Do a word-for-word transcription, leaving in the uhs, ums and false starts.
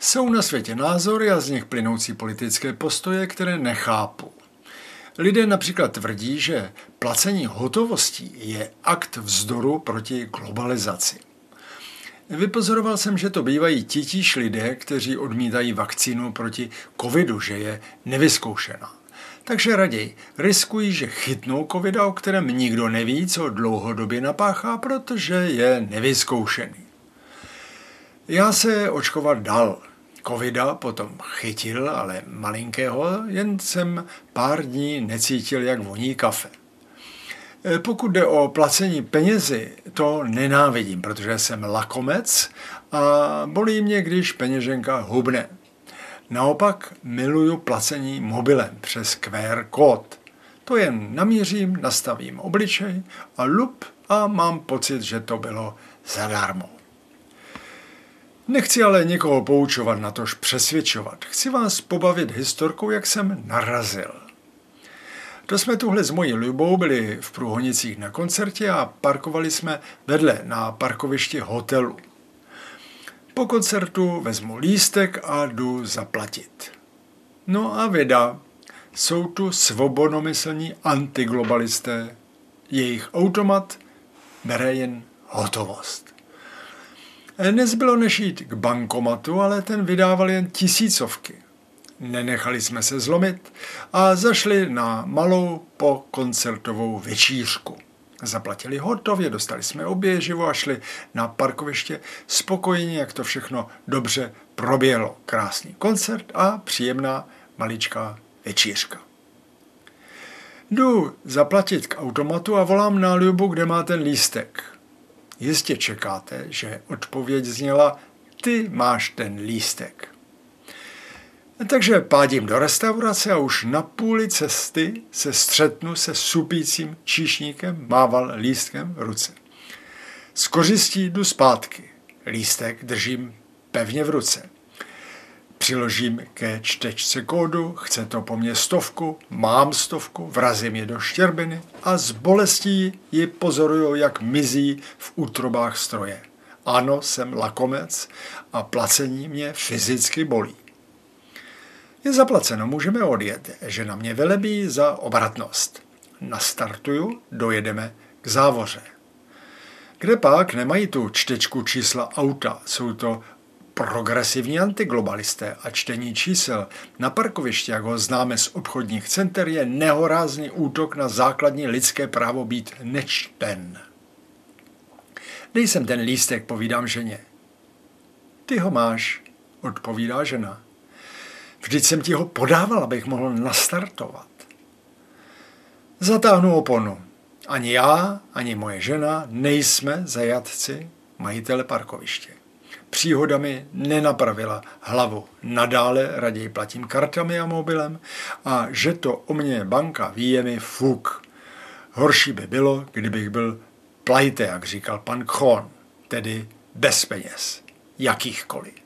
Jsou na světě názory a z nich plynoucí politické postoje, které nechápu. Lidé například tvrdí, že placení hotovostí je akt vzdoru proti globalizaci. Vypozoroval jsem, že to bývají titíž lidé, kteří odmítají vakcínu proti covidu, že je nevyzkoušená. Takže raději riskují, že chytnou covida, o kterém nikdo neví, co dlouhodobě napáchá, protože je nevyzkoušený. Já se očkovat dal. Covida potom chytil, ale malinkého, jen jsem pár dní necítil, jak voní kafe. Pokud jde o placení penězi, to nenávidím, protože jsem lakomec a bolí mě, když peněženka hubne. Naopak miluju placení mobilem přes Q R kód. To jen namířím, nastavím obličej a lup a mám pocit, že to bylo zadarmo. Nechci ale někoho poučovat, natož přesvědčovat. Chci vás pobavit historkou, jak jsem narazil. To jsme tuhle s mojí Lubou byli v Průhonicích na koncertě a parkovali jsme vedle na parkovišti hotelu. Po koncertu vezmu lístek a jdu zaplatit. No a věda, jsou tu svobodomyslní antiglobalisté. Jejich automat bere jen hotovost. Nezbylo než jít k bankomatu, ale ten vydával jen tisícovky. Nenechali jsme se zlomit a zašli na malou pokoncertovou večířku. Zaplatili hotově, dostali jsme oběživo a šli na parkoviště spokojení, jak to všechno dobře proběhlo. Krásný koncert a příjemná maličká večířka. Jdu zaplatit k automatu a volám na Lubu, kde má ten lístek. Jistě čekáte, že odpověď zněla: ty máš ten lístek. Takže pádím do restaurace a už na půli cesty se střetnu se supícím číšníkem, mával lístkem v ruce. Z kořistí jdu zpátky. Lístek držím pevně v ruce. Přiložím ke čtečce kódu, chce to po mně stovku, mám stovku, vrazím je do štěrbiny a s bolestí ji pozoruju, jak mizí v útrobách stroje. Ano, jsem lakomec a placení mě fyzicky bolí. Je zaplaceno, můžeme odjet. Žena mě velebí za obratnost. Nastartuju, dojedeme k závoře. Kde pak nemají tu čtečku čísla auta, jsou to progresivní antiglobalisté a čtení čísel na parkovišti, jak ho známe z obchodních center, je nehorázný útok na základní lidské právo být nečten. Dej sem ten lístek, povídám ženě. Ty ho máš, odpovídá žena. Vždyť jsem ti ho podával, abych mohl nastartovat. Zatáhnu oponu. Ani já, ani moje žena nejsme zajatci majitele parkoviště. Příhoda mi nenapravila hlavu. Nadále raději platím kartami a mobilem a že to o mě banka ví, je mi fuk. Horší by bylo, kdybych byl plajte, jak říkal pan Kchon, tedy bez peněz, jakýchkoliv.